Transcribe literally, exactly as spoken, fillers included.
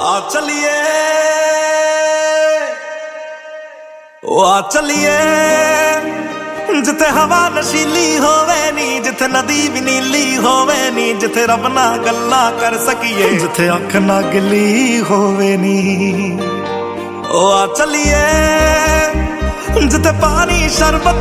आ चलिए ओ आ चलिए जिथे हवा नशीली होवे नी, जिथे नदी भी नीली होवे नी, जिथे रब ना गल्ला कर सकिए, जिथे अख ना गिली होवे नी। ओ आ चलिए जिथे पानी शरबत